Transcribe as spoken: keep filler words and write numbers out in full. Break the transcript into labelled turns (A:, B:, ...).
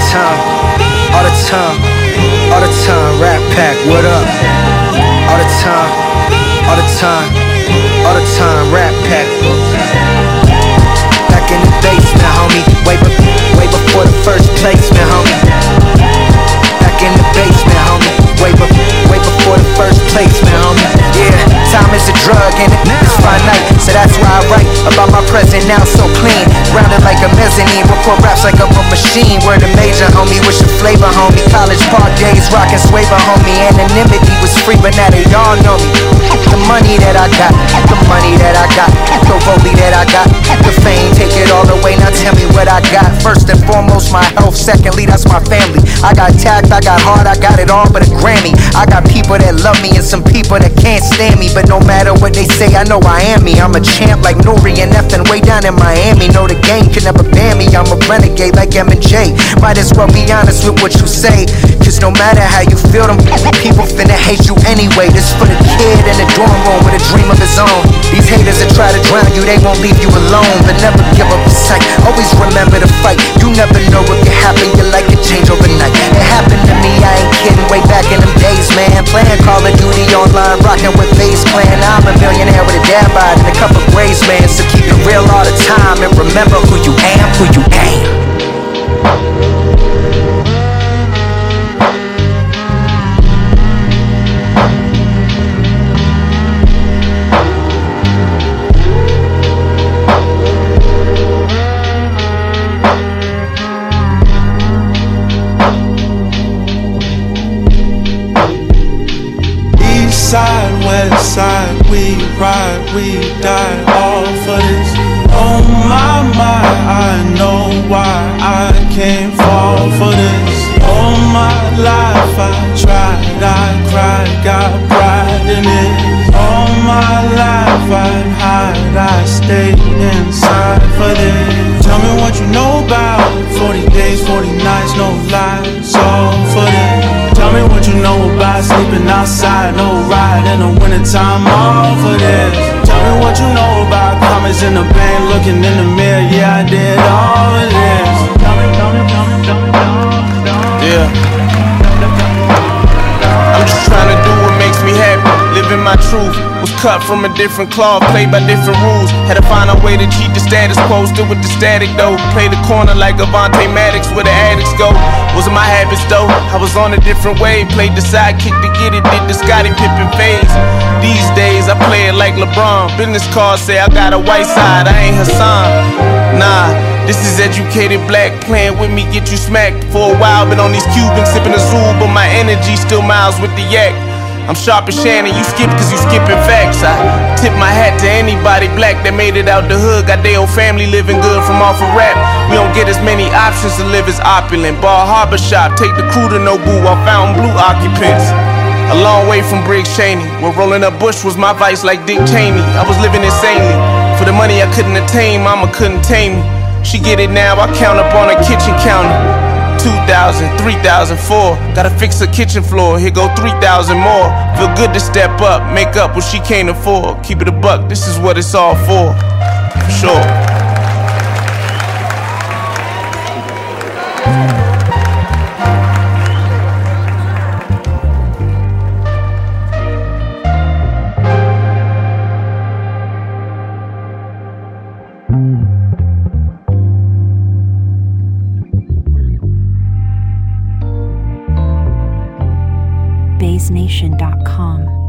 A: time, all the time, all the time. Rat Pack, what up? All the time, all the time, all the time. Rat Pack. Back in the basement, homie. Way, be- way before the first placement, homie. Back in the basement, homie. Way, be- way before the first placement, homie. Yeah, time is a drug and it's finite. So that's why I write about my present now so clean. Grounded like a mezzanine, record raps like I'm a machine. Word a major, homie, with your flavor, homie. College park days, rockin' swaver, homie. Anonymity was free, but now they all know me. The money that I got, the money that I got, the rollie that I got, the fame, take it all away, now tell me what I got. First and foremost, my health, secondly, that's my family. I got tact, I got heart, I got it all but a Grammy. I got people that love me and some people that can't stand me, but no matter what they say, I know I am me. I'm a champ like Nori and Ethan way down in Miami. Know the game can never ban me, I'm a renegade like M and J. Might as well be honest with what you say, cause no matter how you feel, them people finna hate you anyway. This for the kid in the dorm room with a dream of his own. These haters that try to drown you, they won't leave you alone, but never give up the sight. Always remember to fight. You never know what can happen, your life can change overnight. It happened to me, I ain't kidding, way back in them days, man. Playing Call of Duty online, rocking with Face Clan. Now I'm a millionaire with a dad bod and a couple grays, man. So keep it real all the time and remember who you am, who you ain't.
B: Side, west side, we ride, we die, all for this. Oh my, my, I know why I can't fall for this. All my life I tried, I cried, got pride in it. All my life I'd hide, I stayed inside for this. Tell me what you know about forty days, forty nights, no lies, all for this. Tell me what you know about sleeping outside, no ride in the wintertime, all for this. Tell me what you know about comments in the bank, looking in the mirror, yeah I did all of this. Tell me, tell me, tell me, tell me, tell me.
C: Yeah. I'm just trying to do what makes me happy, living my truth. Was cut from a different cloth, played by different rules. Had to find a way to cheat the status quo, still with the static though. Play the corner like Avante Maddox, where the addicts go. Wasn't my habits though, I was on a different wave. Played the sidekick to get it, did the Scottie Pippen phase. These days I play it like LeBron. Business cards say I got a white side, I ain't Hassan. Nah, this is educated black, playing with me get you smacked. For a while been on these Cubans, sipping a Zool, but my energy still miles with the yak. I'm sharp as Shannon, you skip cause you skipping facts. I tip my hat to anybody black that made it out the hood. Got their old family living good from off of rap. We don't get as many options to live as opulent. Bar Harbor Shop, take the crew to Nobu while Fountain Blue occupants. A long way from Briggs Cheney, where rolling up Bush was my vice like Dick Cheney. I was living insanely, for the money I couldn't attain, mama couldn't tame me. She get it now, I count up on her kitchen counter. two thousand, three thousand four, gotta fix her kitchen floor, here go three thousand more. Feel good to step up, make up what she can't afford. Keep it a buck, this is what it's all for, for sure.
D: bass nation dot com